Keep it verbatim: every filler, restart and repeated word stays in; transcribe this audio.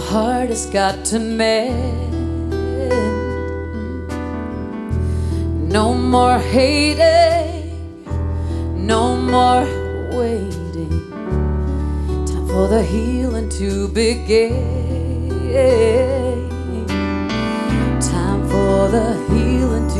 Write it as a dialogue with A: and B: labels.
A: heart has got to mend. No more hating, no more waiting. Time for the healing to begin. Time for the healing to